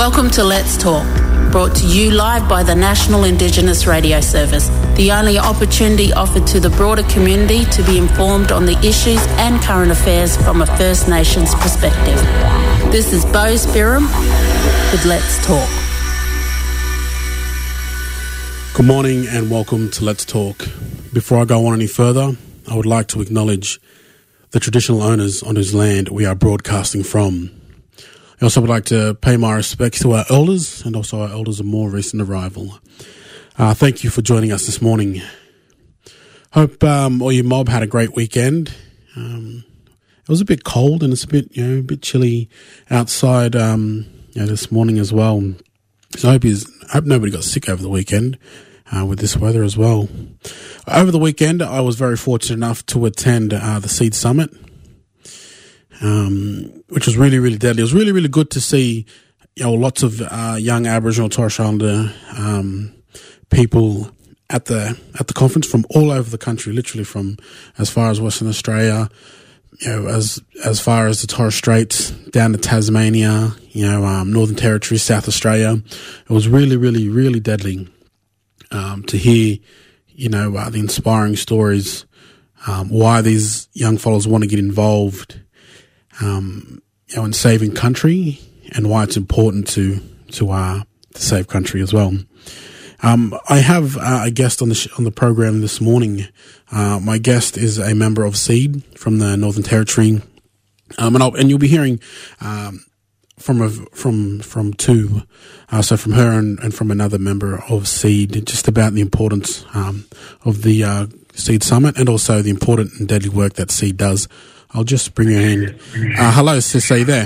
Welcome to Let's Talk, brought to you live by the National Indigenous Radio Service, the only opportunity offered to the broader community to be informed on the issues and current affairs from a First Nations perspective. This is Bo Spirim with Let's Talk. Good morning and welcome to Let's Talk. Before I go on any further, I would like to acknowledge the traditional owners on whose land we are broadcasting from. I also would like to pay my respects to our elders and also our elders of more recent arrival. Thank you for joining us this morning. Hope all your mob had a great weekend. It was a bit cold and it's a bit chilly outside this morning as well. So I hope nobody got sick over the weekend with this weather as well. Over the weekend, I was very fortunate enough to attend the Seed Summit, which was really, really deadly. It was really, really good to see lots of young Aboriginal Torres Strait Islander people at the conference from all over the country, literally from as far as Western Australia, as far as the Torres Straits, down to Tasmania, Northern Territory, South Australia. It was really, really, really deadly to hear, the inspiring stories, why these young fellows want to get involved, in saving country, and why it's important to save country as well. I have a guest on the program this morning. My guest is a member of SEED from the Northern Territory, and you'll be hearing from two, so from her and from another member of SEED, just about the importance of the SEED Summit and also the important and deadly work that SEED does. I'll just bring her in. Hello, sis, are you there?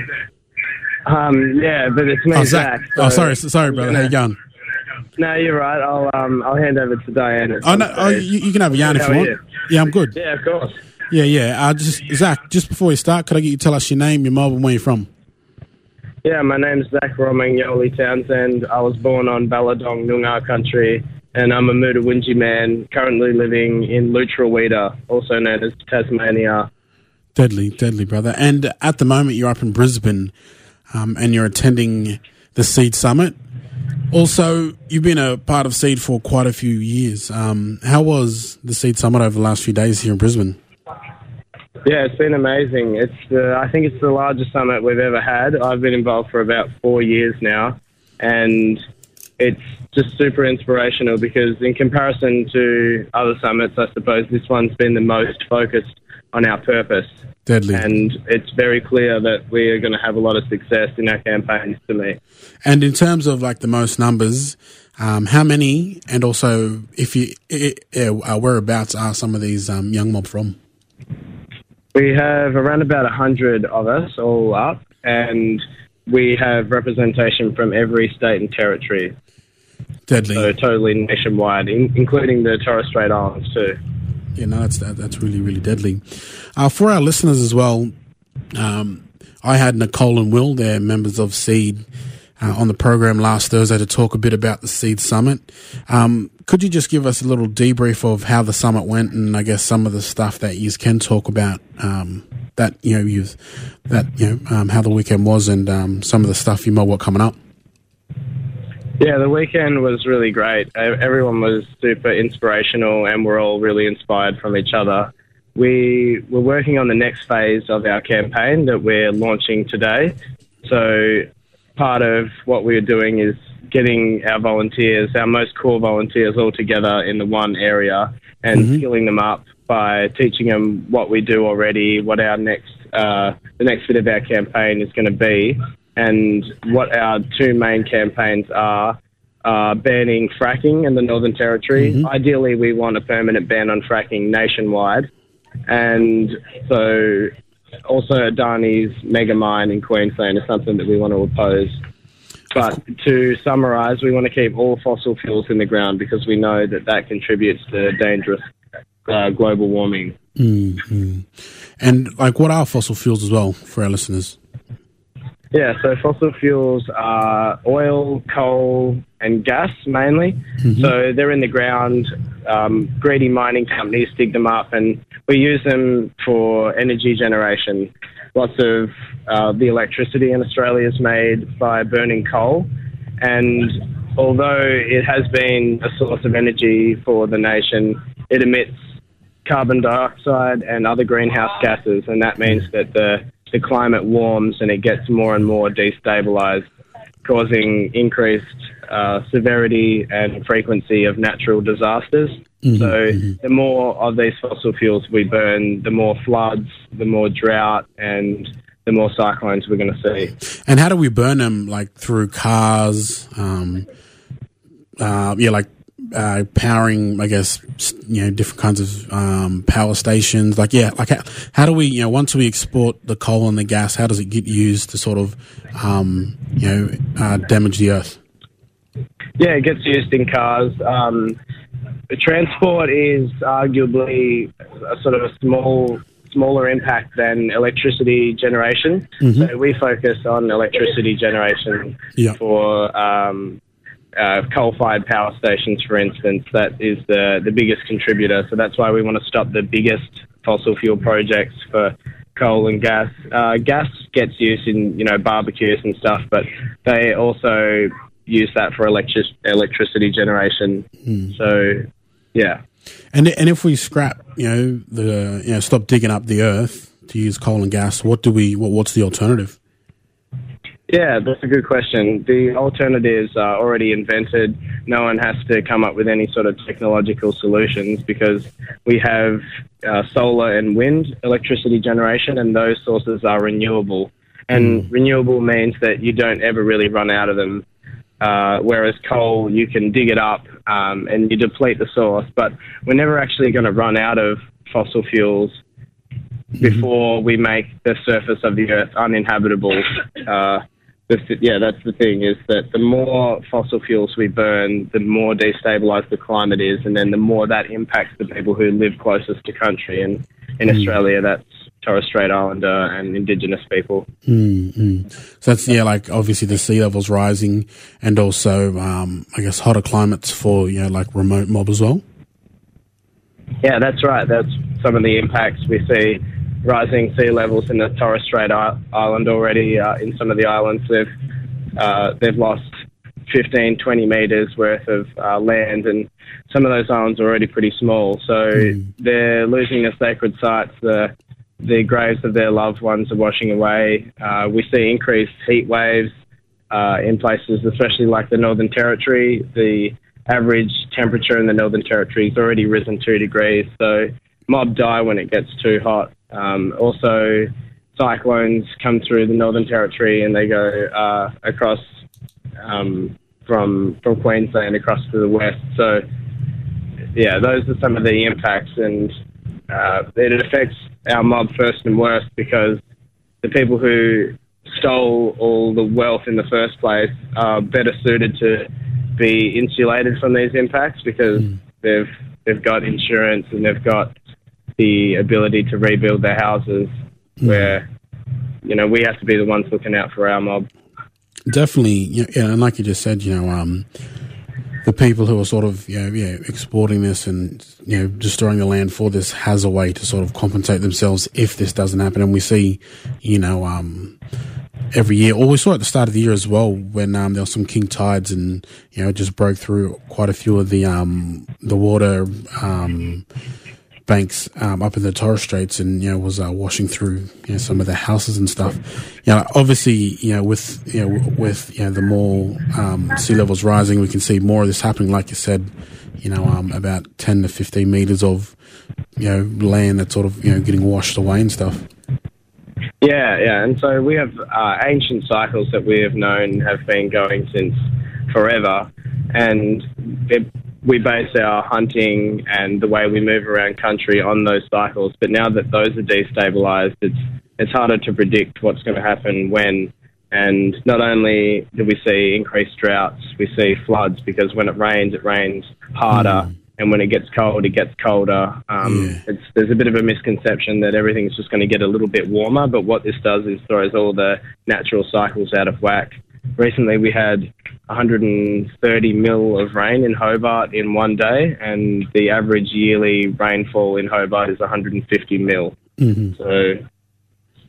Yeah, but it's me, Zach. So, sorry, brother. How you going? No, you're right. I'll hand over to Diana. You can have a yarn if you want. Yeah, I'm good. Yeah, of course. Yeah. Zach, just before you start, could I get you to tell us your name, your mob, and where you're from? Yeah, my name's Zach Romangyoli Townsend. I was born on Balladong Noongar country, and I'm a Mutawinji man, currently living in Lutruwita, also known as Tasmania. Deadly, brother. And at the moment, you're up in Brisbane, and you're attending the SEED Summit. Also, you've been a part of SEED for quite a few years. How was the SEED Summit over the last few days here in Brisbane? Yeah, it's been amazing. I think it's the largest summit we've ever had. I've been involved for about 4 years now, and it's just super inspirational because in comparison to other summits, I suppose this one's been the most focused on our purpose. Deadly. And it's very clear that we are going to have a lot of success in our campaigns to meet. And in terms of the most numbers, how many, and also whereabouts are some of these young mob from? We have around about 100 of us all up, and we have representation from every state and territory. Deadly. So totally nationwide, including the Torres Strait Islands too. Yeah, no, that's really, really deadly. For our listeners as well, I had Nicole and Will, they're members of SEED, on the program last Thursday to talk a bit about the SEED Summit. Could you just give us a little debrief of how the summit went and I guess some of the stuff that you can talk about how the weekend was and some of the stuff you might want coming up? Yeah, the weekend was really great. Everyone was super inspirational and we're all really inspired from each other. We were working on the next phase of our campaign that we're launching today. So part of what we're doing is getting our volunteers, our most core volunteers, all together in the one area and skilling them up by teaching them what we do already, what our the next bit of our campaign is going to be, and what our two main campaigns are banning fracking in the Northern Territory. Ideally, we want a permanent ban on fracking nationwide. And so also Adani's mega mine in Queensland is something that we want to oppose. But to summarise, we want to keep all fossil fuels in the ground because we know that contributes to dangerous global warming. And what are fossil fuels as well for our listeners? Yeah, so fossil fuels are oil, coal, and gas mainly. So they're in the ground. Greedy mining companies dig them up, and we use them for energy generation. lots of the electricity in Australia is made by burning coal. And although it has been a source of energy for the nation, it emits carbon dioxide and other greenhouse gases, and that means that the climate warms and it gets more and more destabilised, causing increased severity and frequency of natural disasters. So the more of these fossil fuels we burn, the more floods, the more drought, and the more cyclones we're going to see. And how do we burn them? Like through cars, powering, I guess, different kinds of power stations. How do we, once we export the coal and the gas, how does it get used to sort of, damage the earth? Yeah, it gets used in cars. Transport is arguably a sort of a smaller impact than electricity generation. So we focus on electricity generation for coal-fired power stations, for instance. That is the biggest contributor. So that's why we want to stop the biggest fossil fuel projects for coal and gas. Gas gets used in barbecues and stuff, but they also use that for electricity generation. So yeah. And if we scrap, stop digging up the earth to use coal and gas, what's the alternative? Yeah, that's a good question. The alternatives are already invented. No one has to come up with any sort of technological solutions because we have solar and wind electricity generation, and those sources are renewable. And renewable means that you don't ever really run out of them. Whereas coal, you can dig it up and you deplete the source, but we're never actually going to run out of fossil fuels before we make the surface of the earth uninhabitable. That's the thing, is that the more fossil fuels we burn, the more destabilised the climate is, and then the more that impacts the people who live closest to country. And in Australia, that's Torres Strait Islander and Indigenous people. So that's, obviously the sea level's rising, and also, I guess, hotter climates for, remote mob as well. Yeah, that's right. That's some of the impacts we see. Rising sea levels in the Torres Strait Island already. In some of the islands, they've lost 15, 20 metres worth of land, and some of those islands are already pretty small. So they're losing their sacred sites. The graves of their loved ones are washing away. We see increased heat waves in places, especially like the Northern Territory. The average temperature in the Northern Territory has already risen 2 degrees. So mob die when it gets too hot. Also, cyclones come through the Northern Territory and they go across from Queensland across to the west. So, yeah, those are some of the impacts, and it affects our mob first and worst because the people who stole all the wealth in the first place are better suited to be insulated from these impacts because they've got insurance and they've got the ability to rebuild their houses, where we have to be the ones looking out for our mob. Definitely, and like you just said, the people who are sort of exporting this and destroying the land for this has a way to sort of compensate themselves if this doesn't happen. And we see, every year, or we saw at the start of the year as well, when there was some king tides and it just broke through quite a few of the water banks up in the Torres Straits, and was washing through some of the houses and stuff. Obviously, with the more sea levels rising, we can see more of this happening. Like you said, about 10 to 15 meters of land that's sort of getting washed away and stuff. Yeah, and so we have ancient cycles that we have known have been going since forever, and we base our hunting and the way we move around country on those cycles. But now that those are destabilised, it's harder to predict what's going to happen when. And not only do we see increased droughts, we see floods, because when it rains harder, and when it gets cold, it gets colder. There's a bit of a misconception that everything's just going to get a little bit warmer, but what this does is throws all the natural cycles out of whack. Recently, we had 130 mil of rain in Hobart in one day, and the average yearly rainfall in Hobart is 150 mil. So,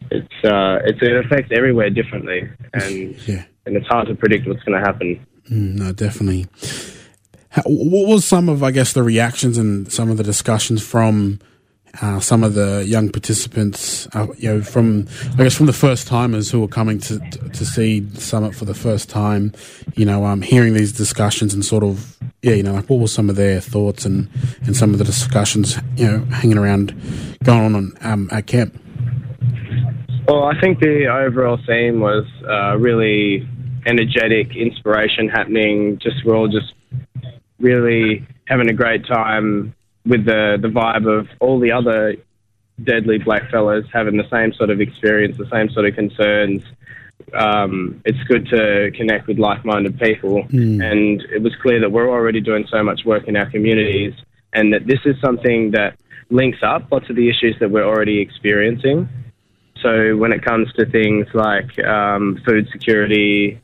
it affects everywhere differently, and it's hard to predict what's going to happen. No, definitely. What was some of, I guess, the reactions and some of the discussions from some of the young participants, from the first timers who were coming to see the summit for the first time, hearing these discussions and sort of, what were some of their thoughts and some of the discussions, hanging around, going on at camp? Well, I think the overall theme was really energetic inspiration happening. We're all just really having a great time with the vibe of all the other deadly black fellas having the same sort of experience, the same sort of concerns. It's good to connect with like-minded people, and it was clear that we're already doing so much work in our communities, and that this is something that links up lots of the issues that we're already experiencing. So when it comes to things like food security,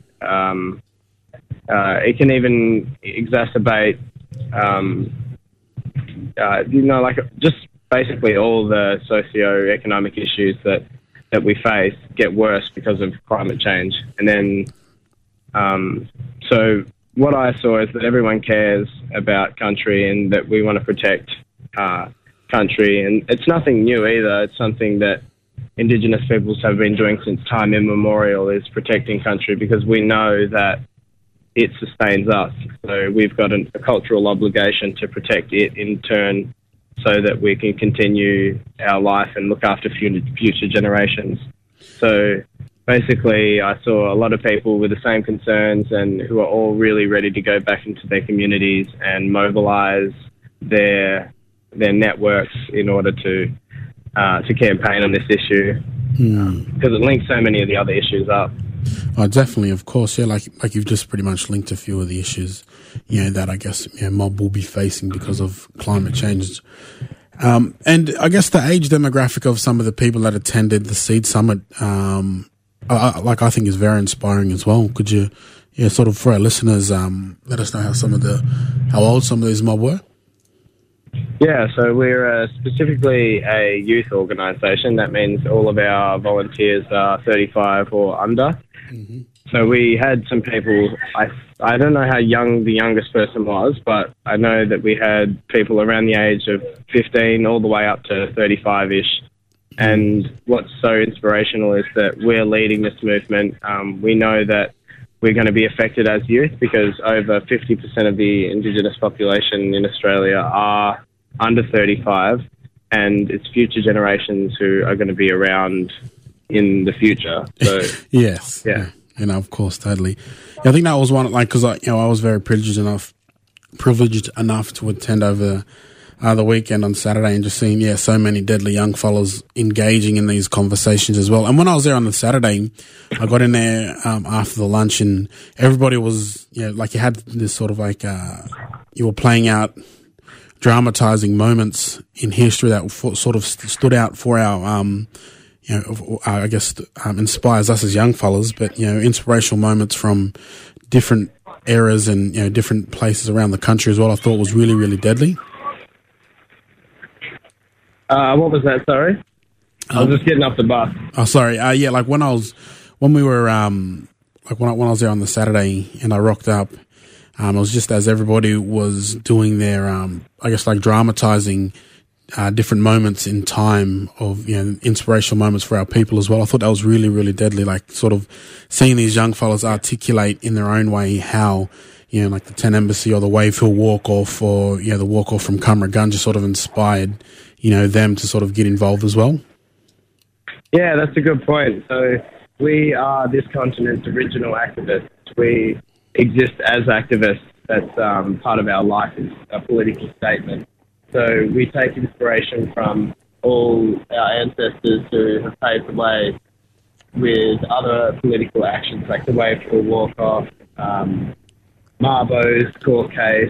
it can even exacerbate, just basically all the socio-economic issues that we face get worse because of climate change. And then, so what I saw is that everyone cares about country and that we want to protect country. And it's nothing new either. It's something that Indigenous peoples have been doing since time immemorial, is protecting country, because we know that it sustains us. So we've got a cultural obligation to protect it in turn, so that we can continue our life and look after future generations. So basically, I saw a lot of people with the same concerns and who are all really ready to go back into their communities and mobilise their networks in order to campaign on this issue, because it links so many of the other issues up. Oh, definitely, of course, yeah. Like you've just pretty much linked a few of the issues, that I guess mob will be facing because of climate change. And I guess the age demographic of some of the people that attended the Seed Summit, I think is very inspiring as well. Could you, sort of for our listeners, let us know how old some of these mob were? Yeah, so we're specifically a youth organisation. That means all of our volunteers are 35 or under. Mm-hmm. So we had some people, I don't know how young the youngest person was, but I know that we had people around the age of 15 all the way up to 35-ish. And what's so inspirational is that we're leading this movement. We know that we're going to be affected as youth, because over 50% of the Indigenous population in Australia are under 35, and it's future generations who are going to be around in the future. So yes, yeah, of course, totally. I think that was one, because I was very privileged enough to attend over the weekend on Saturday, and just seeing so many deadly young fellas engaging in these conversations as well. And when I was there on the Saturday, I got in there after the lunch, and everybody was you had this sort of you were playing out dramatizing moments in history that sort of stood out for our I guess inspires us as young fellas, but inspirational moments from different eras and different places around the country as well. I thought was really, really deadly. What was that? Sorry, I was just getting off the bus. Oh, sorry. When we were when I was there on the Saturday and I rocked up. It was just as everybody was doing their, dramatizing different moments in time of, inspirational moments for our people as well. I thought that was really, really deadly, sort of seeing these young fellas articulate in their own way how, the 10 Embassy or the Wave Hill Walk-Off or, the walk-off from Cumragun just sort of inspired, them to sort of get involved as well. Yeah, that's a good point. So we are this continent's original activists. We exist as activists. That's part of our life, is a political statement. So we take inspiration from all our ancestors who have paved the way with other political actions like the Wave Hill Walk-Off, Marbo's court case,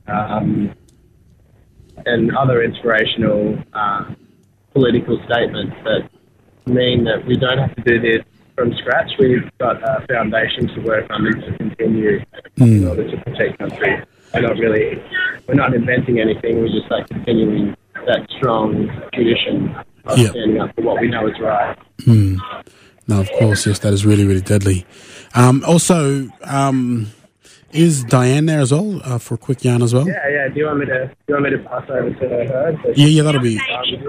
and other inspirational political statements that mean that we don't have to do this from scratch. We've got a foundation to work on and to continue in order to protect country. We're not inventing anything. We're just continuing that strong tradition of standing up for what we know is right. No, of course, yes, that is really, really deadly. Also, is Diane there as well for a quick yarn as well? Yeah. Do you want me to pass over to her? Yeah, that'll be.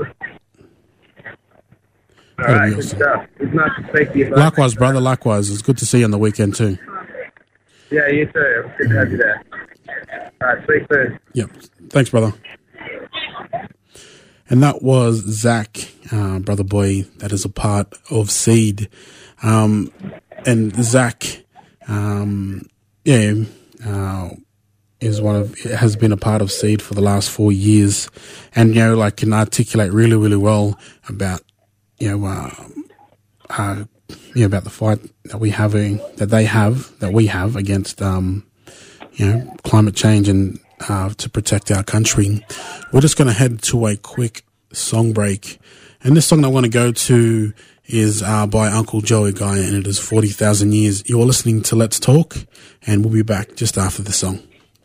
All right, good stuff. It's nice to speak to you. Likewise, brother. Likewise, it's good to see you on the weekend too. Yeah, you too. Good to have you there. All right, speak soon. Yep. Thanks, brother. And that was Zach, brother boy, that is a part of Seed. And Zach, has been a part of Seed for the last 4 years, and can articulate really, really well about about the fight that we have against climate change and to protect our country. We're just going to head to a quick song break, and this song I want to go to is by Uncle Joey Gaia, and it is 40,000 Years. You're listening to Let's Talk, and we'll be back just after the song.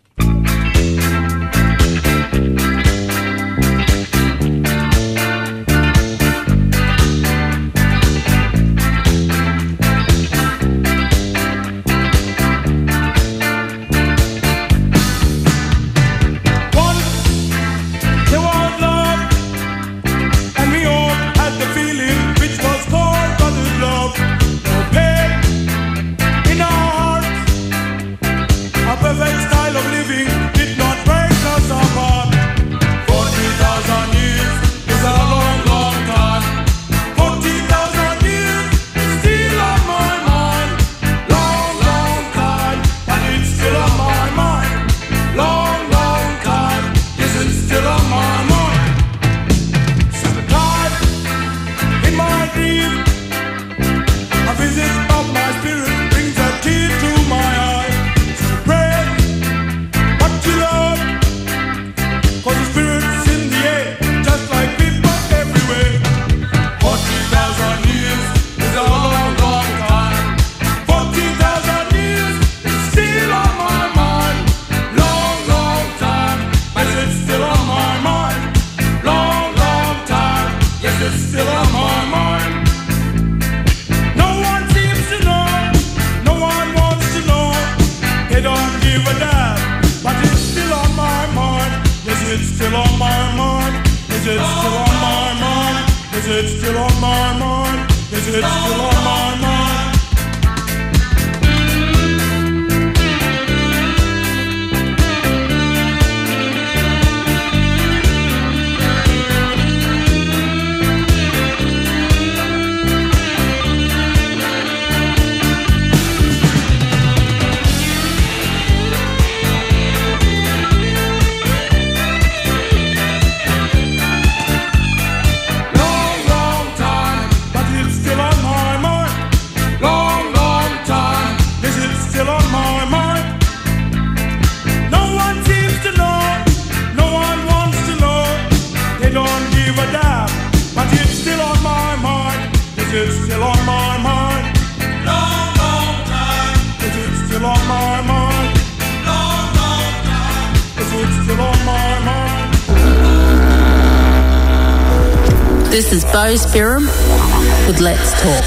This is Bo Spirum with Let's Talk.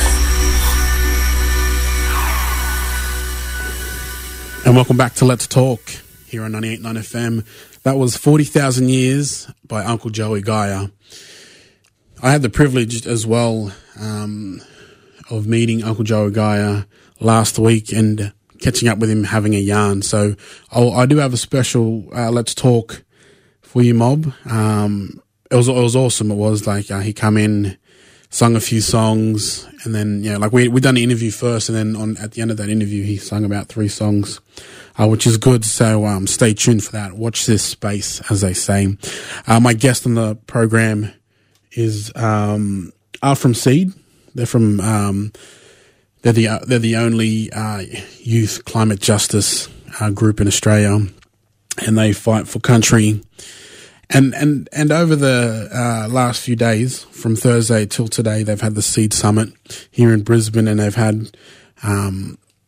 And welcome back to Let's Talk here on 98.9 FM. That was 40,000 Years by Uncle Joey Gaia. I had the privilege as well of meeting Uncle Joey Gaia last week and catching up with him, having a yarn. So I do have a special Let's Talk for you, Mob. It was awesome. It was like he come in, sung a few songs, and then we done the interview first, and then at the end of that interview he sung about 3 songs, which is good. So stay tuned for that. Watch this space, as they say. My guest on the program is are from Seed. They're from they're the only youth climate justice group in Australia, and they fight for country. And over the last few days, from Thursday till today, they've had the Seed Summit here in Brisbane, and they've had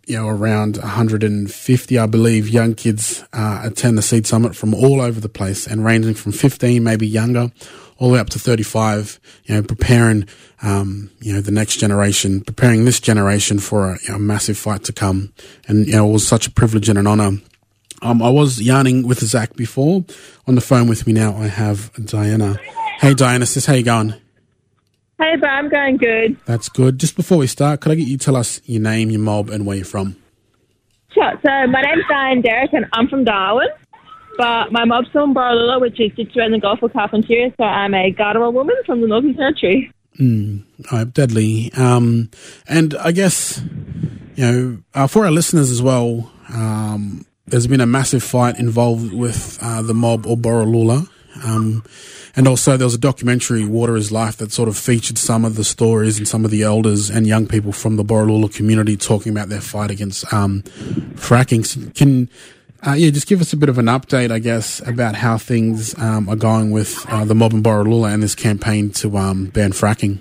around 150, I believe, young kids attend the Seed Summit from all over the place, and ranging from 15, maybe younger, all the way up to 35, preparing, the next generation, preparing this generation for a massive fight to come. And, it was such a privilege and an honor. I was yarning with Zach before. On the phone with me now, I have Diana. Hey, Diana, sis, how you going? Hey, bro, I'm going good. That's good. Just before we start, could I get you to tell us your name, your mob, and where you're from? Sure. So my name's Diane Derrick, and I'm from Darwin. But my mob's from Borroloola, which is situated in the Gulf of Carpentaria, so I'm a Gadigal woman from the Northern Territory. Deadly. And I guess, for our listeners as well, there's been a massive fight involved with the mob or Borroloola. And also there was a documentary, Water is Life, that sort of featured some of the stories and some of the elders and young people from the Borroloola community talking about their fight against fracking. So can just give us a bit of an update, I guess, about how things are going with the mob in Borroloola and this campaign to ban fracking.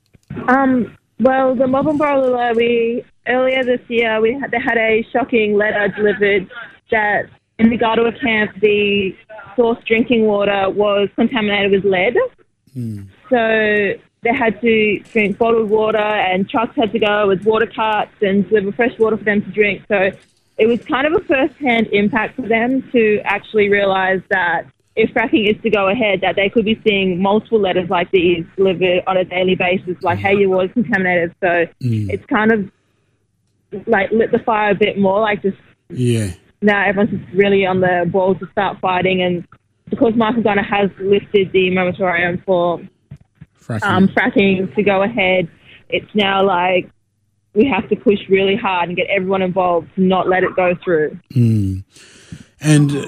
Well, the mob in Borroloola, earlier this year, they had a shocking letter delivered that in the Gadigal camp, the source drinking water was contaminated with lead. So they had to drink bottled water, and trucks had to go with water carts and deliver fresh water for them to drink. So it was kind of a first-hand impact for them to actually realise that if fracking is to go ahead, that they could be seeing multiple letters like these delivered on a daily basis, like, hey, your water's contaminated. So it's kind of like lit the fire a bit more, like just... Yeah. Now everyone's just really on the ball to start fighting, and because Michael Gunner has lifted the moratorium for fracking to go ahead, it's now like we have to push really hard and get everyone involved to not let it go through. And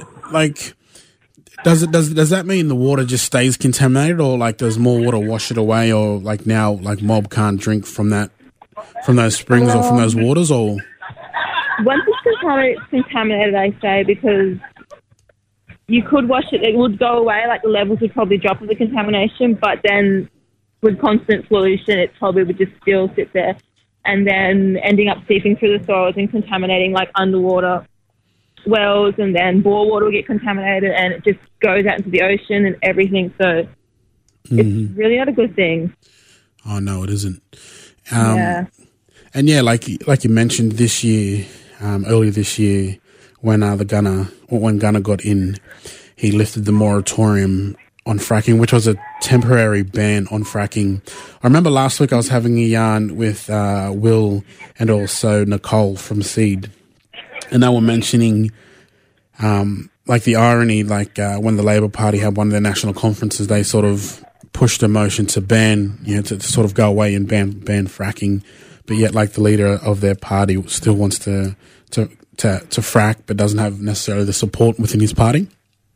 does that mean the water just stays contaminated, or like does more water wash it away, or like now mob can't drink from those springs or from those waters, or? Once it's contaminated, I say, because you could wash it, it would go away, like the levels would probably drop of the contamination, but then with constant pollution, it probably would just still sit there and then ending up seeping through the soils and contaminating like underwater wells, and then bore water will get contaminated and it just goes out into the ocean and everything. So it's really not a good thing. Oh, no, it isn't. And yeah, like you mentioned this year, earlier this year, when Gunner got in, he lifted the moratorium on fracking, which was a temporary ban on fracking. I remember last week I was having a yarn with Will and also Nicole from Seed, and they were mentioning the irony, when the Labor Party had one of their national conferences, they sort of pushed a motion to ban, to sort of go away and ban fracking. But yet, the leader of their party still wants to frack, but doesn't have necessarily the support within his party.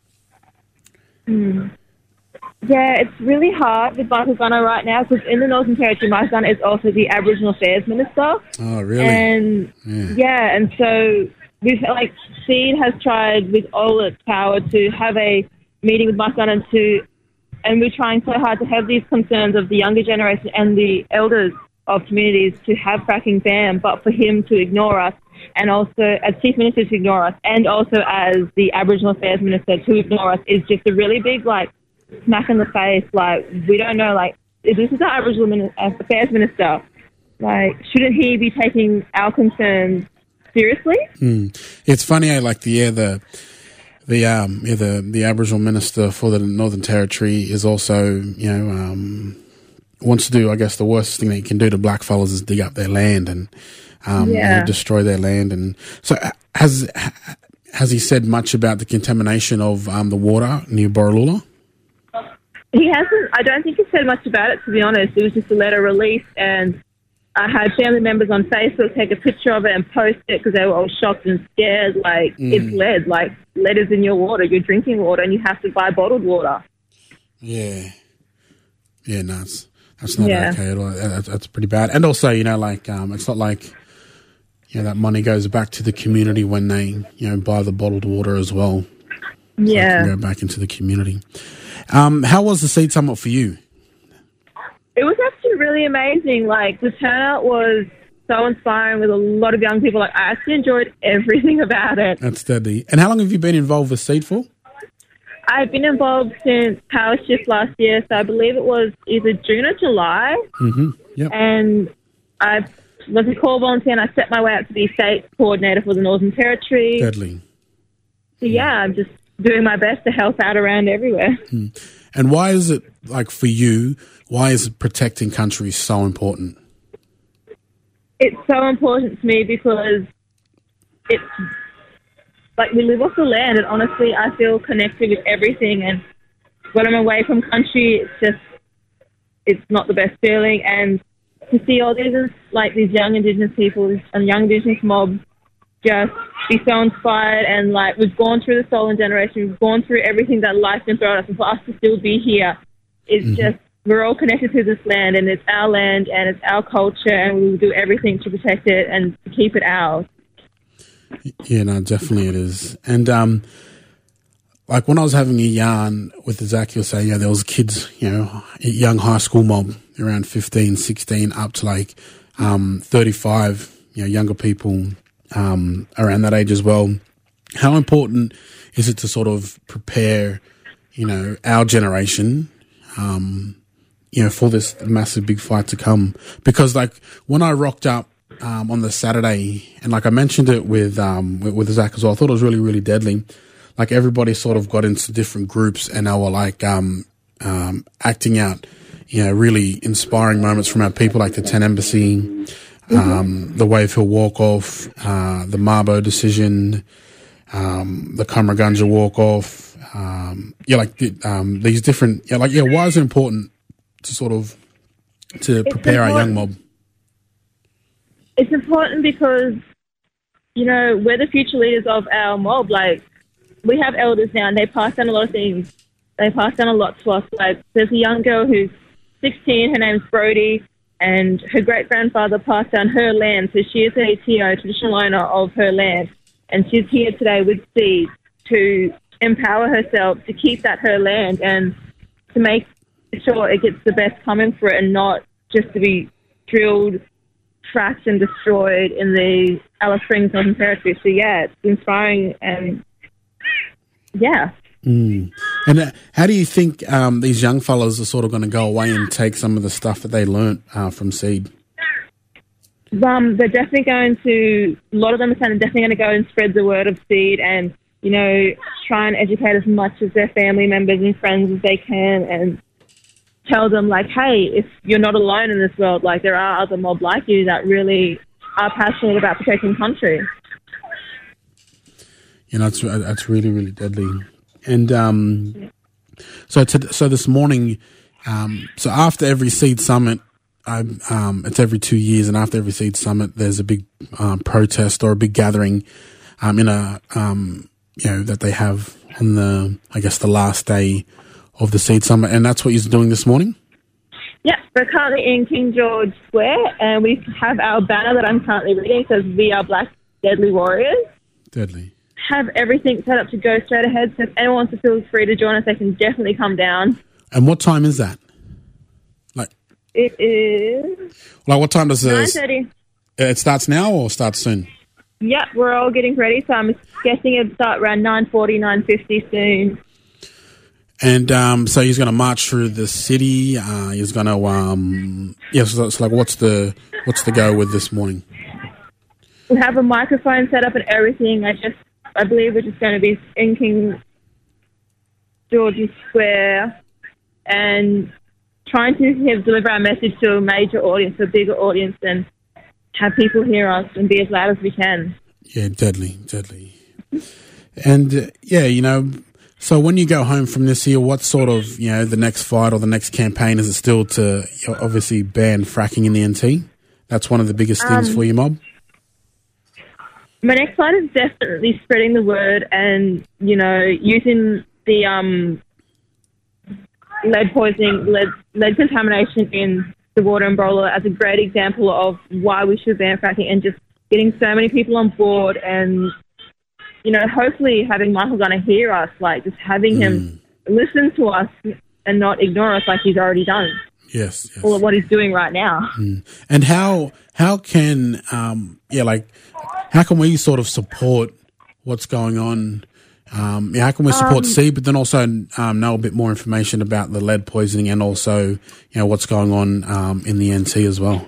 Yeah, it's really hard with Michael Gunner right now, because in the Northern Territory, Michael Gunner is also the Aboriginal Affairs Minister. Oh, really? And and so Seed has tried with all its power to have a meeting with Michael Gunner and we're trying so hard to have these concerns of the younger generation and the elders of communities to have fracking banned, but for him to ignore us, and also as Chief Minister to ignore us, and also as the Aboriginal Affairs Minister to ignore us, is just a really big smack in the face. We don't know, if this is our Aboriginal Affairs Minister, shouldn't he be taking our concerns seriously? It's funny, the Aboriginal Minister for the Northern Territory is also, wants to do, I guess, the worst thing that you can do to blackfellas is dig up their land and destroy their land. And so has he said much about the contamination of the water near Borroloola? He hasn't. I don't think he said much about it, to be honest. It was just a letter released, and I had family members on Facebook take a picture of it and post it because they were all shocked and scared. It's lead. Lead is in your water, your drinking water, and you have to buy bottled water. Yeah. Yeah, no, that's not okay at all. That's pretty bad. And also, it's not like, that money goes back to the community when they, buy the bottled water as well. So it can go back into the community. How was the Seed Summit for you? It was actually really amazing. The turnout was so inspiring with a lot of young people. Like, I actually enjoyed everything about it. That's deadly. And how long have you been involved with Seed for? I've been involved since Power Shift last year, so I believe it was either June or July. Mm-hmm. Yep. And I was a call volunteer, and I set my way up to be state coordinator for the Northern Territory. Deadly. So, yeah, I'm just doing my best to help out around everywhere. And why is it, like, for you, why is protecting country so important? It's so important to me because it's like we live off the land, and honestly, I feel connected with everything. And when I'm away from country, it's not the best feeling. And to see all these young Indigenous people and young Indigenous mobs just be so inspired, and like we've gone through the stolen generation, we've gone through everything that life can throw at us, and for us to still be here, it's just, we're all connected to this land, and it's our land and it's our culture, and we will do everything to protect it and to keep it ours. Yeah, no, definitely it is. And like when I was having a yarn with Zach, you'll say, there was kids, young high school mob, around 15, 16, up to like 35, younger people around that age as well. How important is it to sort of prepare, our generation, for this massive big fight to come? Because like when I rocked up on the Saturday, and like I mentioned it with Zach as well, I thought it was really, really deadly. Like everybody sort of got into different groups, and they were like acting out, really inspiring moments from our people, like the 10 Embassy, the Wave Hill Walk-Off, the Mabo decision, the Kamargunja Walk-Off, these different, why is it important to sort of prepare our young mob? It's important because, we're the future leaders of our mob. Like, we have elders now, and they pass down a lot of things. They pass down a lot to us. Like, there's a young girl who's 16, her name's Brody, and her great-grandfather passed down her land, so she is a TO, traditional owner of her land, and she's here today with Seed to empower herself to keep that her land and to make sure it gets the best coming for it, and not just to be drilled, tracked and destroyed in the Alice Springs, Northern Territory. So, yeah, it's inspiring, and, yeah. And how do you think these young fellas are sort of going to go away and take some of the stuff that they learnt from Seed? They're definitely going to, a lot of them are saying they're definitely going to go and spread the word of Seed, and, try and educate as much as their family members and friends as they can, and tell them, like, hey, if you're not alone in this world, like, there are other mob like you that really are passionate about protecting country. That's really, really deadly. And so this morning, so after every Seed Summit, it's every 2 years, and after every Seed Summit, there's a big protest or a big gathering that they have on the last day of the Seed Summit, and that's what you're doing this morning? Yeah, we're currently in King George Square, and we have our banner that I'm currently reading. It says, "We are Black Deadly Warriors." Deadly. Have everything set up to go straight ahead, so if anyone wants to feel free to join us, they can definitely come down. And what time is that? Like, it is... Like, what time does 9:30. It starts now or starts soon? Yep, we're all getting ready, so I'm guessing it'll start around 9:40, 9:50 soon. And so he's going to march through the city. He's going to so it's like what's the go with this morning? We have a microphone set up and everything. I believe we're just going to be in King George's Square and trying to deliver our message to a major audience, a bigger audience, and have people hear us and be as loud as we can. Yeah, deadly. And so when you go home from this year, what sort of, the next fight or the next campaign? Is it still to obviously ban fracking in the NT? That's one of the biggest things for your mob? My next fight is definitely spreading the word and, using the lead poisoning, lead contamination in the water in Brolga as a great example of why we should ban fracking, and just getting so many people on board, and hopefully having Michael Gunner hear us, like just having him listen to us and not ignore us like he's already done. Yes. all of what he's doing right now. And how can how can we sort of support what's going on? How can we support Seed, but then also know a bit more information about the lead poisoning and also what's going on in the NT as well?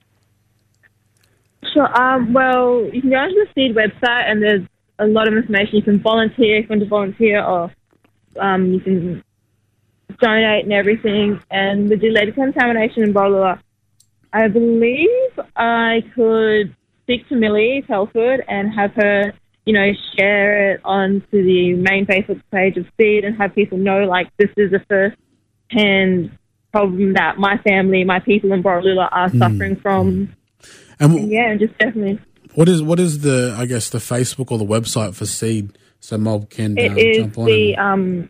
Sure. Well, you can go onto the Seed website, and there's a lot of information. You can volunteer if you want to volunteer, or you can donate and everything. And with the lead contamination in Borroloola, I believe I could speak to Millie Telford and have her, share it onto the main Facebook page of Seed and have people know, this is a first-hand problem that my family, my people in Borroloola are suffering from. And just definitely. What is the the Facebook or the website for Seed so Mob can jump on?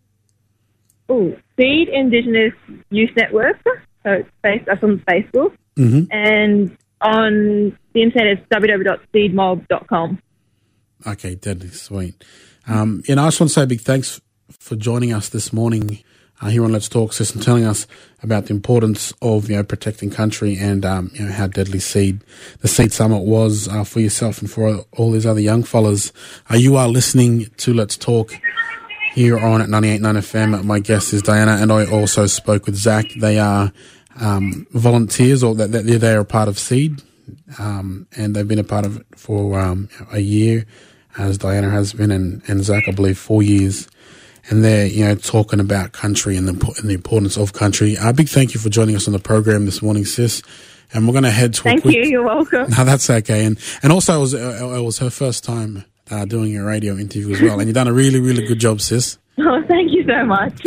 Seed Indigenous Youth Network. So that's on Facebook, and on the internet it's www.seedmob.com. Okay, deadly sweet. I just want to say a big thanks for joining us this morning here on Let's Talk, Sis, and telling us about the importance of protecting country and how deadly the Seed Summit was for yourself and for all these other young fellas. You are listening to Let's Talk here on at 98.9 FM. My guest is Diana, and I also spoke with Zach. They are volunteers, or they are a part of Seed, and they've been a part of it for a year, as Diana has been, and Zach, I believe, 4 years. And they're, talking about country and the importance of country. A big thank you for joining us on the program this morning, sis. And we're going to head to Thank you. You're welcome. No, that's okay. And also, it was her first time doing a radio interview as well. And you've done a really, really good job, sis. Oh, thank you so much.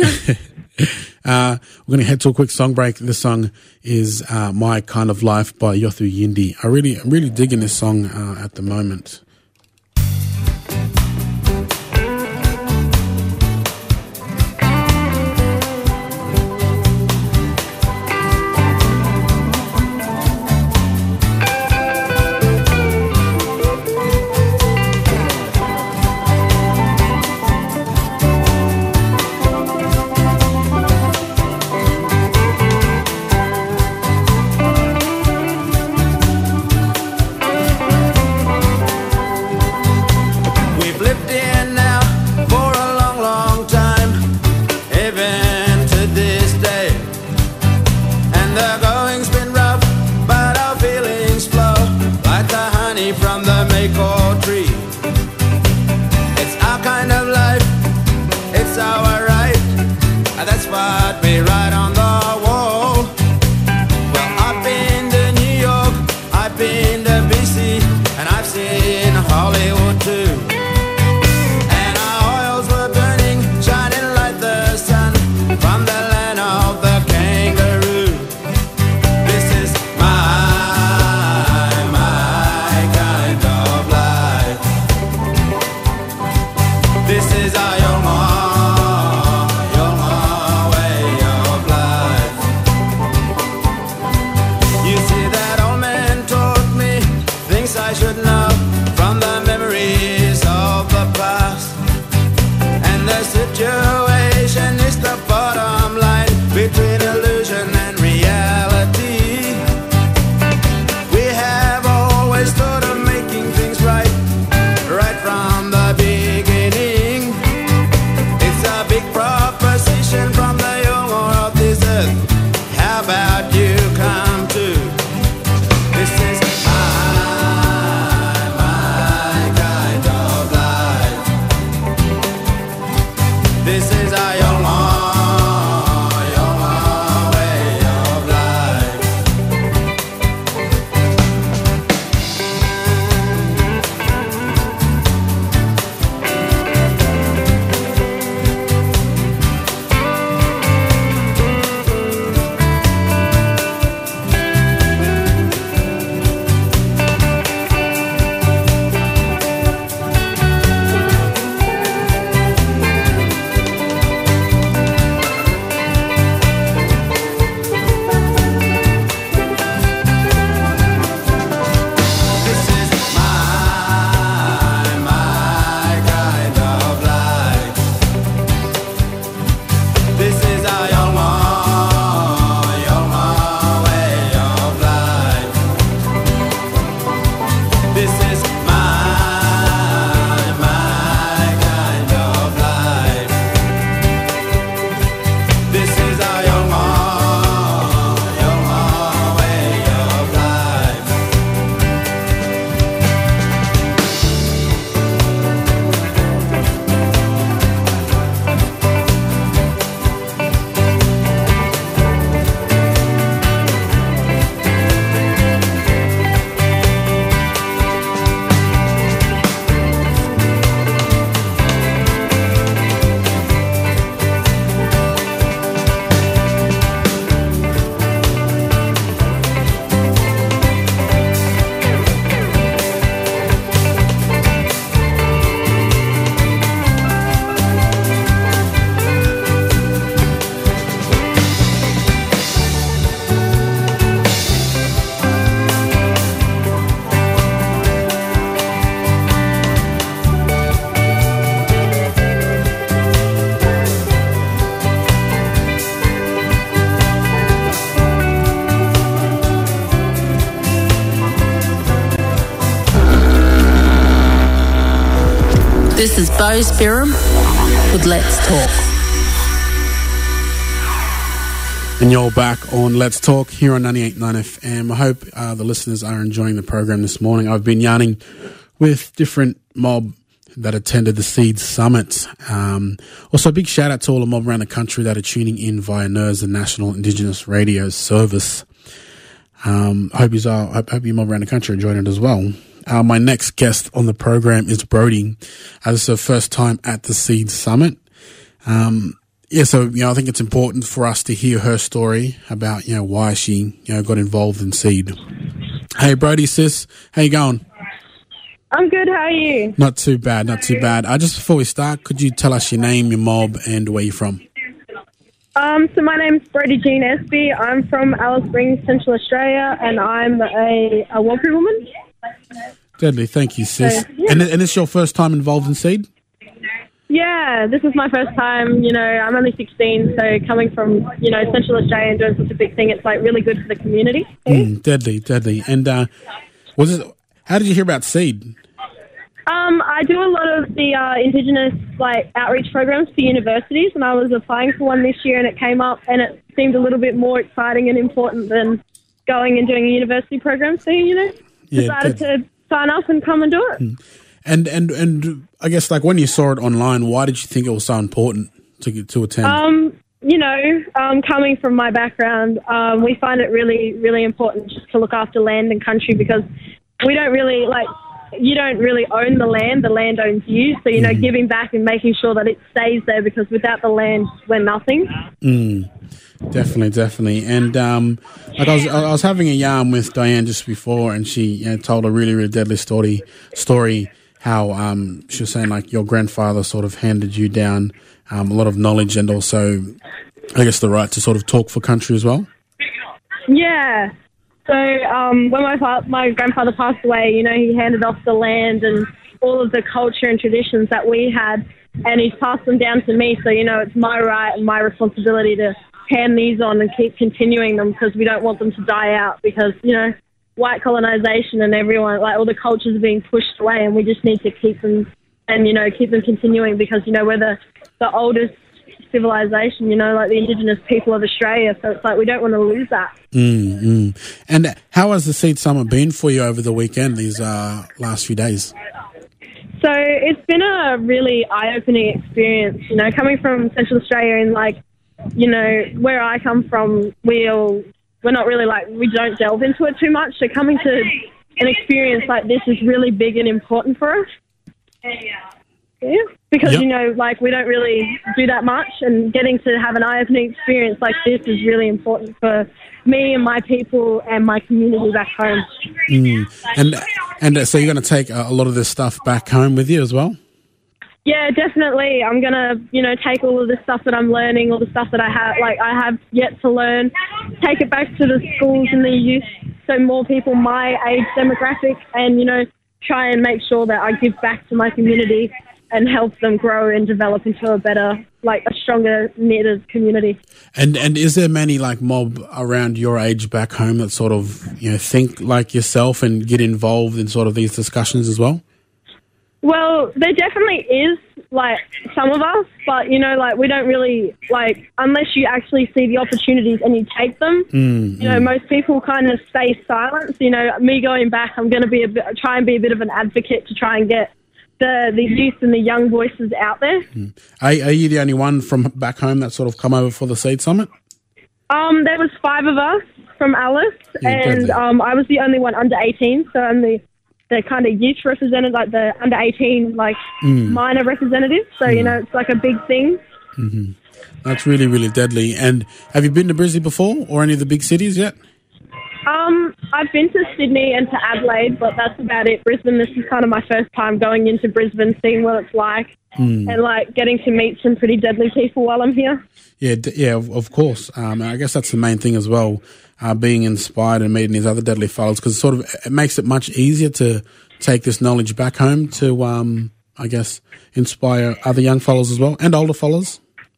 We're going to head to a quick song break. This song is My Kind of Life by Yothu Yindi. I'm really digging this song at the moment. This is our young This is Bo Spirum with Let's Talk. And you're back on Let's Talk here on 98.9 FM. I hope the listeners are enjoying the program this morning. I've been yarning with different mob that attended the Seed Summit. Also, a big shout out to all the mob around the country that are tuning in via NIRS, the National Indigenous Radio Service. I hope you mob around the country are enjoying it as well. My next guest on the program is Brodie. This is her first time at the Seed Summit. So I think it's important for us to hear her story about why she got involved in Seed. Hey Brodie, sis, how you going? I'm good. How are you? Not too bad. Just before we start, could you tell us your name, your mob, and where you're from? So my name's Brodie Jean Espy. I'm from Alice Springs, Central Australia, and I'm a Warlpiri woman. Deadly, thank you, sis. So, yeah. And it's your first time involved in Seed? Yeah, this is my first time. I'm only 16, so coming from, Central Australia and doing such a big thing, it's like really good for the community. Deadly. And how did you hear about Seed? I do a lot of the Indigenous outreach programs for universities, and I was applying for one this year, and it came up, and it seemed a little bit more exciting and important than going and doing a university program. So decided to sign up and come and do it. And I guess when you saw it online, why did you think it was so important to attend? Coming from my background, we find it really, really important just to look after land and country, because we don't really you don't really own the land owns you. So, giving back and making sure that it stays there, because without the land, we're nothing. Definitely. And I was having a yarn with Diane just before, and she told a really, really deadly story how she was saying your grandfather sort of handed you down a lot of knowledge, and also, I guess, the right to sort of talk for country as well. Yeah. So when my grandfather passed away, he handed off the land and all of the culture and traditions that we had, and he's passed them down to me. So, it's my right and my responsibility to hand these on and keep continuing them, because we don't want them to die out, because, white colonization and everyone, all the cultures are being pushed away, and we just need to keep them and, keep them continuing, because, we're the oldest civilization, the Indigenous people of Australia. So it's we don't want to lose that. And how has the Seed Summit been for you over the weekend, these last few days? So it's been a really eye-opening experience, coming from Central Australia, and where I come from, we're not really we don't delve into it too much. So coming to an experience like this is really big and important for us. Yeah, because, we don't really do that much, and getting to have an eye-opening experience like this is really important for me and my people and my community back home. And so you're going to take a lot of this stuff back home with you as well? Yeah, definitely. I'm going to, take all of the stuff that I'm learning, all the stuff that I have yet to learn, take it back to the schools and the youth, so more people my age demographic, and, try and make sure that I give back to my community and help them grow and develop into a better, a stronger, knitted community. And is there many mob around your age back home that sort of think like yourself and get involved in sort of these discussions as well? Well, there definitely is some of us, but we don't really unless you actually see the opportunities and you take them. Most people kind of stay silent. So, me going back, I'm going to try and be a bit of an advocate to try and get the youth and the young voices out there. Are you the only one from back home that sort of come over for the Seed Summit? There was 5 of us from Alice, and I was the only one under 18, so I'm the kind of youth representative, the under 18, minor representative. So, it's a big thing. Mm-hmm. That's really, really deadly. And have you been to Brisbane before, or any of the big cities yet? I've been to Sydney and to Adelaide, but that's about it. Brisbane, this is kind of my first time going into Brisbane, seeing what it's like, and getting to meet some pretty deadly people while I'm here. Yeah, of course. I guess that's the main thing as well, being inspired and meeting these other deadly fellows, because it makes it much easier to take this knowledge back home to, I guess, inspire other young fellows as well, and older fellows.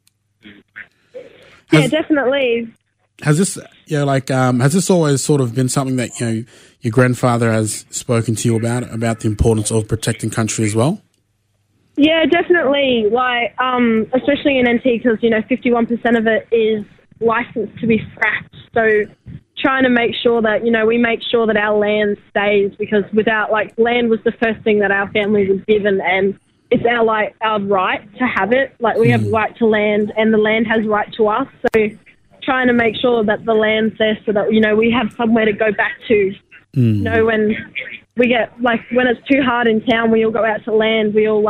Yeah, definitely. Has this, has this always sort of been something that, your grandfather has spoken to you about the importance of protecting country as well? Yeah, definitely. Like, especially in Antigua, because 51% of it is licensed to be fracked. So, trying to make sure that we make sure that our land stays, because without land was the first thing that our family was given, and it's our right to have it. Like, we have right to land, and the land has right to us. So, trying to make sure that the land's there so that we have somewhere to go back to. When we get, when it's too hard in town, we all go out to land. We all,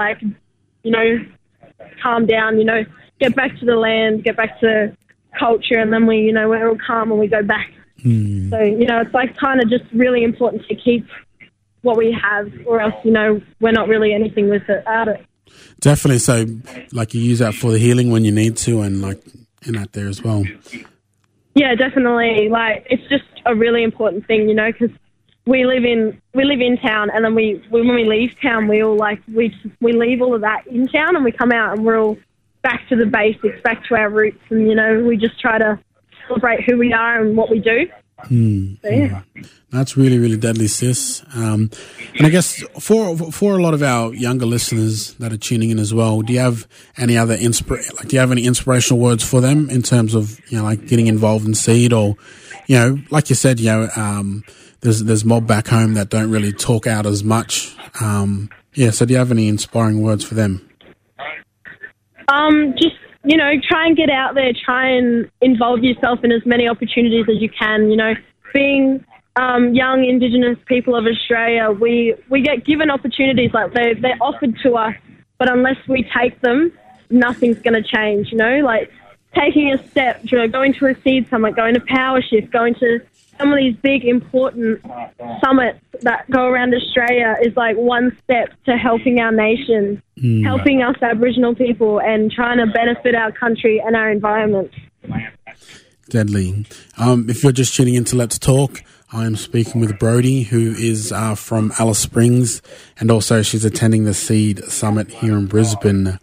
calm down, get back to the land, get back to culture, and then we're all calm and we go back. So, it's kind of just really important to keep what we have, or else, we're not really anything without it. Definitely. So, you use that for the healing when you need to, and, in that there as well. Yeah, definitely. It's just a really important thing, because we live in town, and then when we leave town, we all we leave all of that in town, and we come out and we're all back to the basics, back to our roots, and we just try to celebrate who we are and what we do. So, yeah. That's really, really deadly, sis. And I guess for a lot of our younger listeners that are tuning in as well, do you have any other inspirational words for them in terms of getting involved in Seed, or like you said, there's mob back home that don't really talk out as much. So do you have any inspiring words for them? Just try and get out there, try and involve yourself in as many opportunities as you can. Being young Indigenous people of Australia, we get given opportunities, they're offered to us, but unless we take them, nothing's going to change. Taking a step, going to a Seed summit, going to Power Shift, going to some of these big important summits that go around Australia is one step to helping our nation, helping us Aboriginal people, and trying to benefit our country and our environment. Deadly. If you're just tuning in to Let's Talk, I am speaking with Brodie, who is from Alice Springs, and also she's attending the Seed Summit here in Brisbane.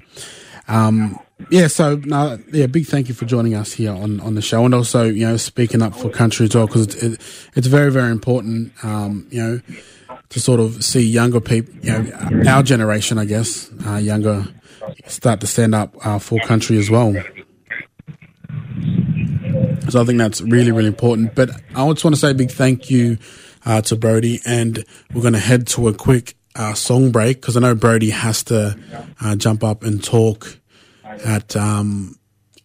Big thank you for joining us here on the show, and also, speaking up for country as well, because it's very, very important, to sort of see younger people, our generation, I guess, younger, start to stand up for country as well. So I think that's really, really important. But I just want to say a big thank you to Brodie, and we're going to head to a quick song break, because I know Brodie has to jump up and talk at the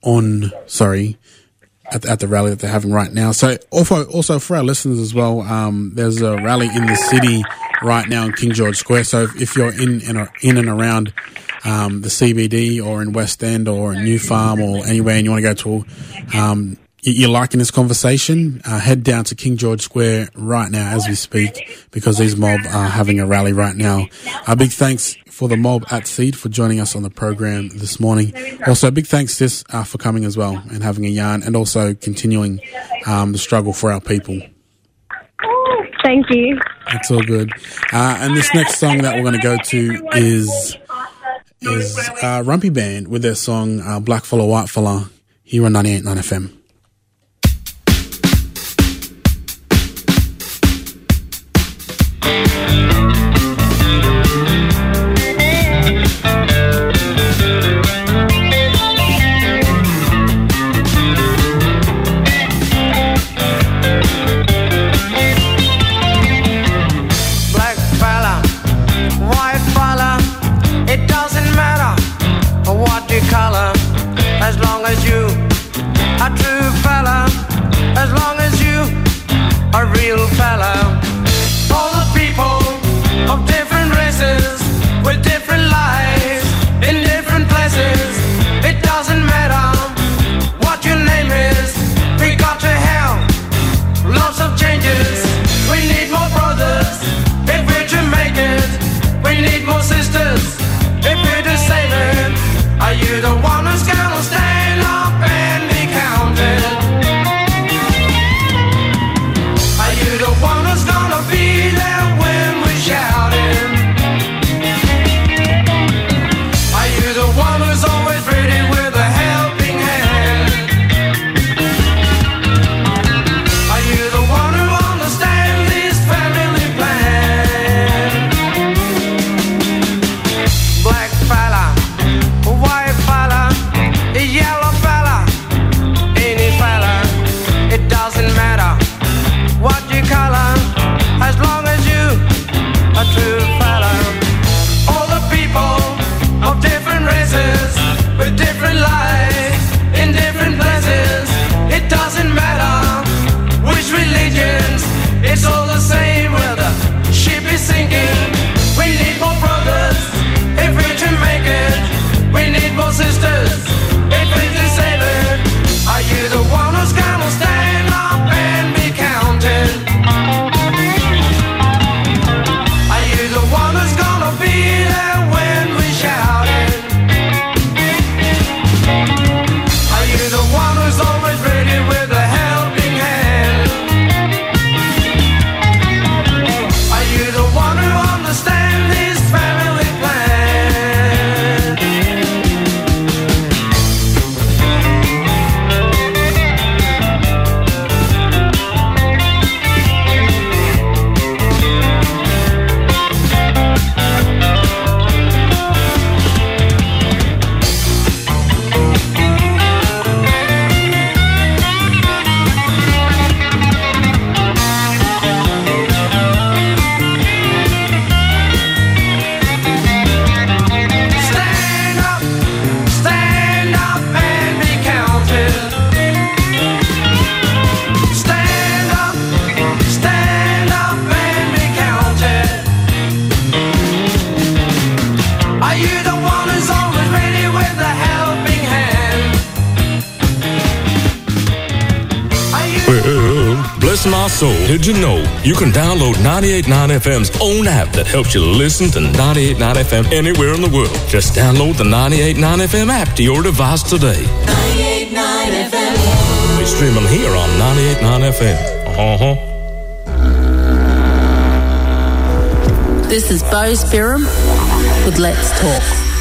rally that they're having right now. So also for our listeners as well, there's a rally in the city right now in King George Square. So if you're in and around the CBD, or in West End, or in New Farm, or anywhere, and you want to go to you're liking this conversation, head down to King George Square right now as we speak, because these mob are having a rally right now. A big thanks for the mob at Seed for joining us on the program this morning. Also, big thanks, sis, for coming as well and having a yarn, and also continuing the struggle for our people. Thank you. It's all good. And this next song that we're going to go to is Rumpy Band with their song Black Fella, White Fella, here on 98.9 FM. Are you the my soul. Did you know you can download 98.9 FM's own app that helps you listen to 98.9 FM anywhere in the world? Just download the 98.9 FM app to your device today. 98.9 FM. We stream them here on 98.9 FM. This is Bo Spirum with Let's Talk.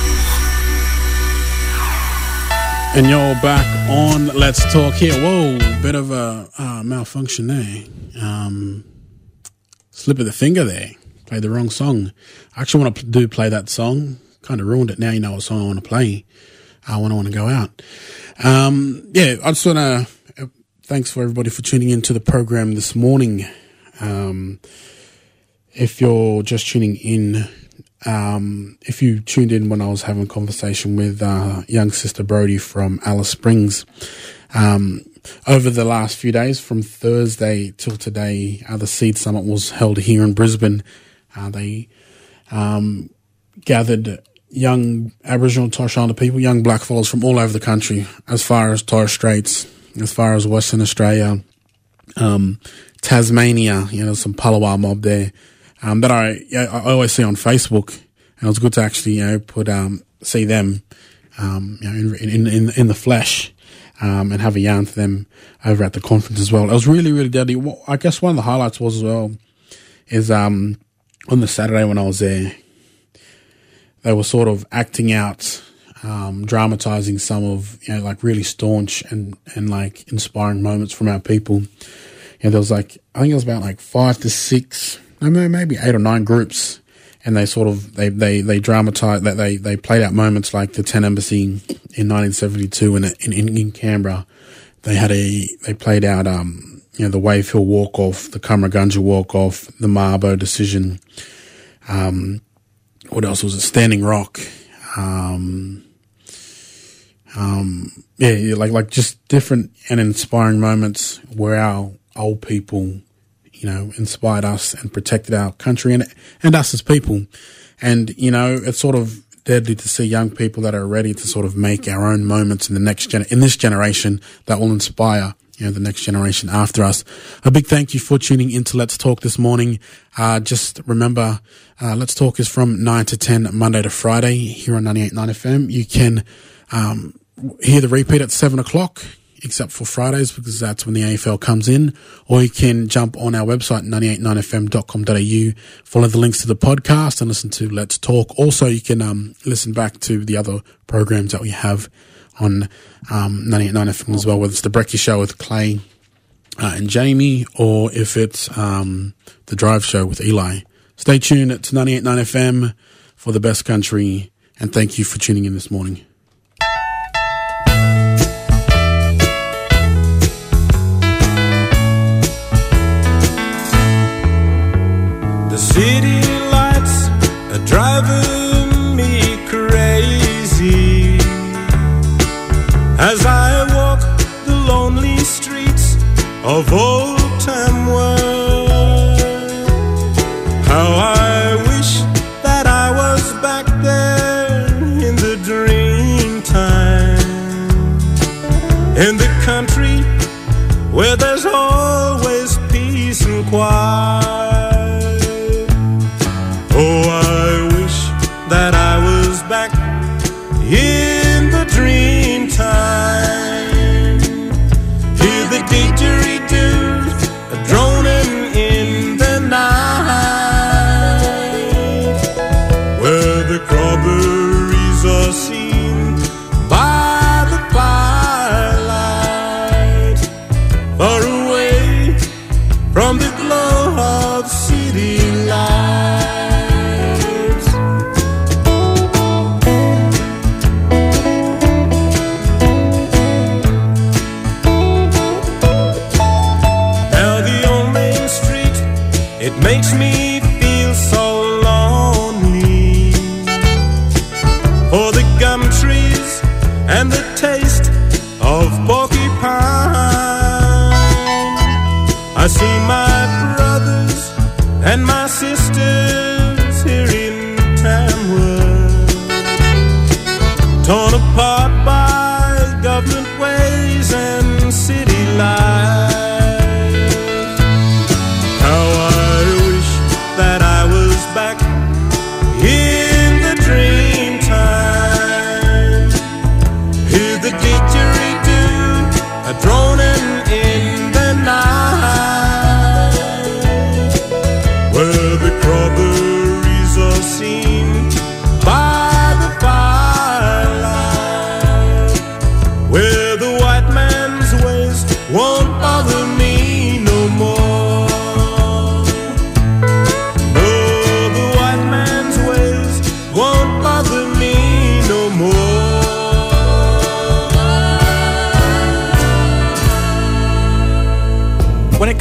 And you're back on Let's Talk here. Whoa, bit of a malfunction there. Slip of the finger there. Played the wrong song. I actually want to play that song. Kind of ruined it. Now you know what song I want to play when I want to go out. I just want to thanks for everybody for tuning into the program this morning. If you're just tuning in, if you tuned in when I was having a conversation with young sister Brody from Alice Springs, over the last few days, from Thursday till today, the Seed Summit was held here in Brisbane. They gathered young Aboriginal and Torres Strait Islander people, young blackfellas from all over the country, as far as Torres Straits, as far as Western Australia, Tasmania, some Palawa mob there. That I always see on Facebook, and it was good to actually, see them, in the flesh, and have a yarn to them over at the conference as well. It was really, really deadly. Well, I guess one of the highlights was as well is, on the Saturday when I was there, they were sort of acting out, dramatizing some of, really staunch and like inspiring moments from our people. There was I think it was about 5 to 6, maybe 8 or 9 groups, and they sort of they dramatized that they played out moments like the 10 Embassy in 1972 in Canberra. They played out the Wave Hill walk off, the Cumragunja walk off, the Mabo decision. What else was it? Standing Rock. Like just different and inspiring moments where our old people, inspired us and protected our country and us as people. And, it's sort of deadly to see young people that are ready to sort of make our own moments in this generation that will inspire, the next generation after us. A big thank you for tuning into Let's Talk this morning. Just remember, Let's Talk is from 9 to 10, Monday to Friday here on 98.9 FM. You can, hear the repeat at 7 o'clock. Except for Fridays, because that's when the AFL comes in, or you can jump on our website, 989fm.com.au, follow the links to the podcast and listen to Let's Talk. Also, you can listen back to the other programs that we have on 98.9 FM as well, whether it's the Brecky Show with Clay and Jamie, or if it's the Drive Show with Eli. Stay tuned to 98.9 FM for the best country, and thank you for tuning in this morning. The city lights are driving me crazy as I walk the lonely streets of Old Tamworth. How I wish that I was back there in the dream time, in the country where there's always peace and quiet. Oh, I wish that I was back in the dream time. Hear the didgeridoo droning in the night, where the strawberries are seen by the firelight, far away from the glow of city lights.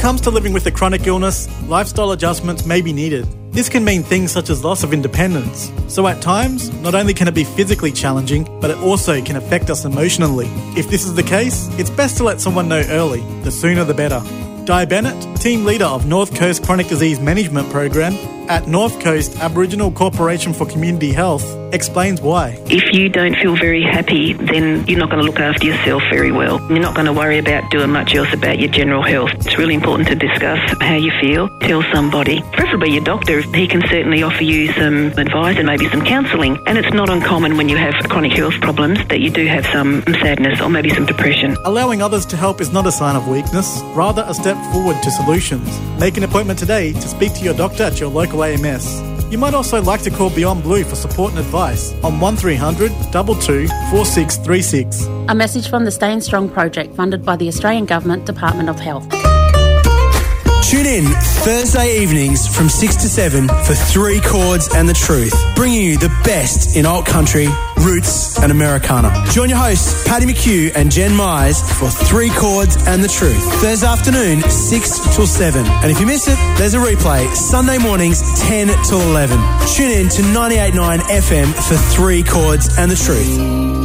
comes to living with a chronic illness, lifestyle adjustments may be needed. This can mean things such as loss of independence. So at times, not only can it be physically challenging, but it also can affect us emotionally. If this is the case, it's best to let someone know early. The sooner the better. Di Bennett, team leader of North Coast Chronic Disease Management Program at North Coast Aboriginal Corporation for Community Health, explains why. If you don't feel very happy, then you're not going to look after yourself very well. You're not going to worry about doing much else about your general health. It's really important to discuss how you feel. Tell somebody, preferably your doctor. He can certainly offer you some advice and maybe some counselling. And it's not uncommon when you have chronic health problems that you do have some sadness or maybe some depression. Allowing others to help is not a sign of weakness, rather a step forward to solutions. Make an appointment today to speak to your doctor at your local AMS. You might also like to call Beyond Blue for support and advice on 1300 22 4636. A message from the Staying Strong project funded by the Australian Government Department of Health. Tune in Thursday evenings from 6 to 7 for 3 Chords and the Truth, bringing you the best in alt country, roots and Americana. Join your hosts Paddy McHugh and Jen Mize for 3 Chords and the Truth, Thursday afternoon 6 till 7. And if you miss it, there's a replay Sunday mornings 10 till 11. Tune in to 98.9 FM for 3 Chords and the Truth.